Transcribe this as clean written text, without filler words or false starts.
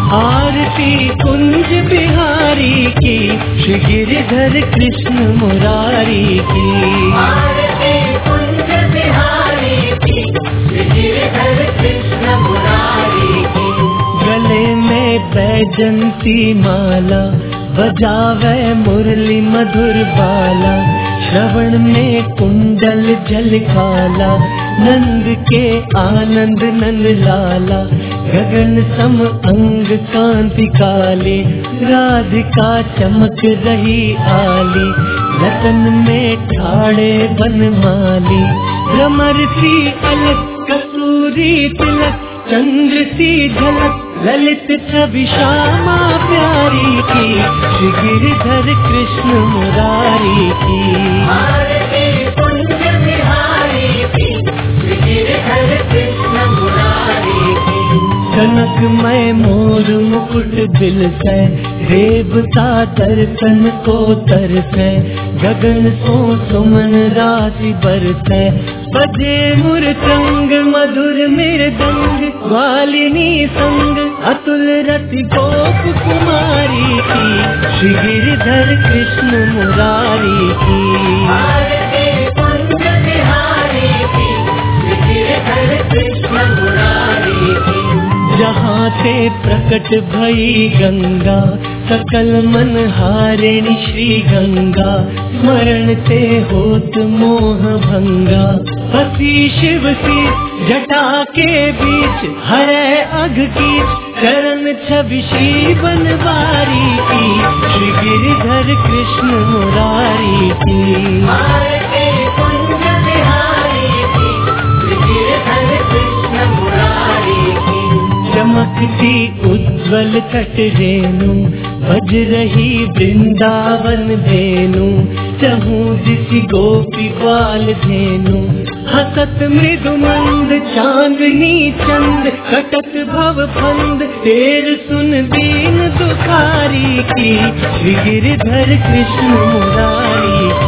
आरती कुंज बिहारी की, श्री गिरिधर कृष्ण मुरारी की। आरती कुंज बिहारी की, श्री गिरिधर कृष्ण मुरारी की। गले में बैजंती माला, बजावे मुरली मधुर बाला। श्रवण में कुंडल जल काला, नंद के आनंद नंद लाला। गगन सम अंग कांति काले, राधिका चमक रही आली। लतन में ठाड़े बनमाली, भ्रमर सी अलग कसूरी तिलक। चंद्र सी झलक ललित छवि श्यामा प्यारी की, श्री गिरिधर कृष्ण मुरारी की। आरती कुंज बिहारी की, श्री गिरिधर कृष्ण मुरारी की। कनकमय मोर मुकुट बिलकै, देवता दर्शन को तरसै। गगन सो सुमन राशि बरसै, बजे मुरचंग मधुर मृदंग। ग्वालिनी संग अतुल रति गोप कुमारी की, श्री गिरिधर कृष्ण मुरारी की। आरती कुंज बिहारी की, श्री गिरिधर कृष्ण मुरारी की। जहाँ ते प्रकट भई गंगा, सकल मन हारिणी श्री गंगा। स्मरण ते होत मोह भंगा, हसी शिव सी जटा के बीच। हरे अघ की चरण छवि श्री बनवारी की, श्री गिरिधर कृष्ण मुरारी की। आरती कुंज बिहारी की, श्री गिरिधर कृष्ण मुरारी की। चमकती उज्ज्वल तट रेणु, बज रही वृंदावन धेनु। चहूँ दिशि गोपी ग्वाल धेनु, हसत मृदु मंद चांदनी चंद। कटक भव फंद तेर सुन दीन दुखारी की, श्री गिरिधर कृष्ण मुरारी की।